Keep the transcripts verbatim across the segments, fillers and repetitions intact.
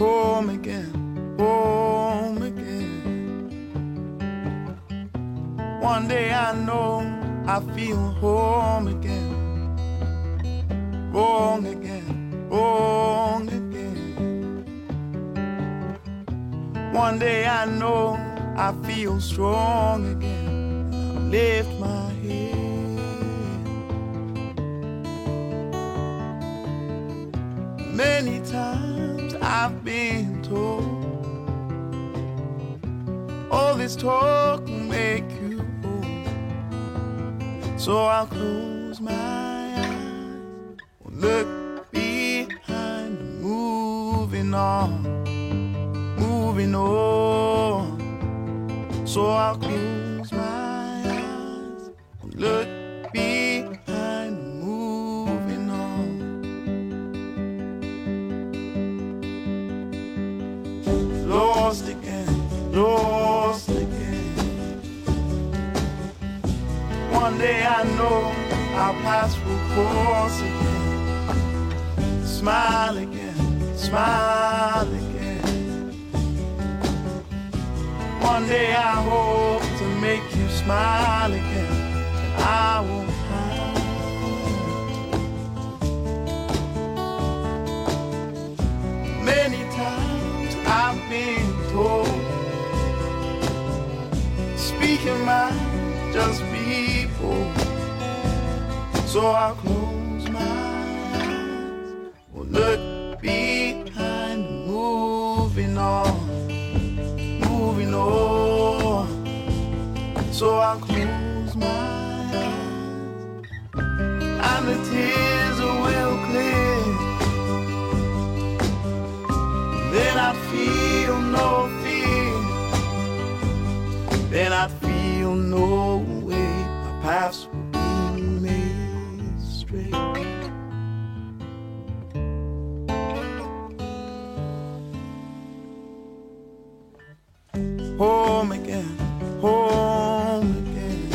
home again, home again. One day I know I feel home again, wrong again, wrong again. One day I know I feel strong again. I lift my head. Many times I've been told all this talk will make you old, so I'll close my eyes, look behind, moving on, moving on. So I'll close my eyes, look behind, moving on. Lost again, lost again. One day I know I'll pass through course again. Smile again, smile again. One day I hope to make you smile again, and I won't hide. Many times I've been told, speak your mind, just be bold. So I'll close my eyes, or look behind, moving on, moving on. So I'll close my eyes, and the tears will clear. Then I feel no fear. Then I feel no way. My paths will be made straight. Home again, home again.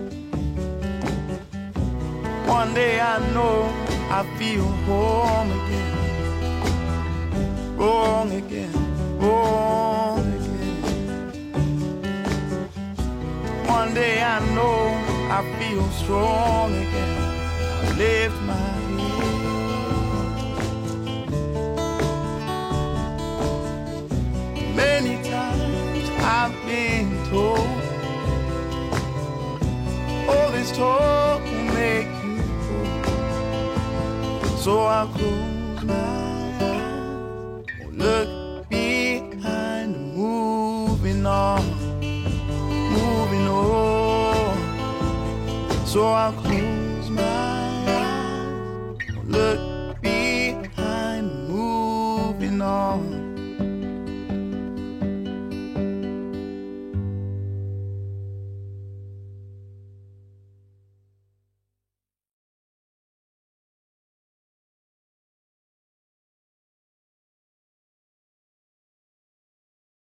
One day I know I feel home again. Wrong again, wrong again. One day I know I feel strong again. I lift my head. Many times I've been told all this talk will make you cold, so I'll close my eyes, look behind, moving on, moving on. So I'll close my eyes, look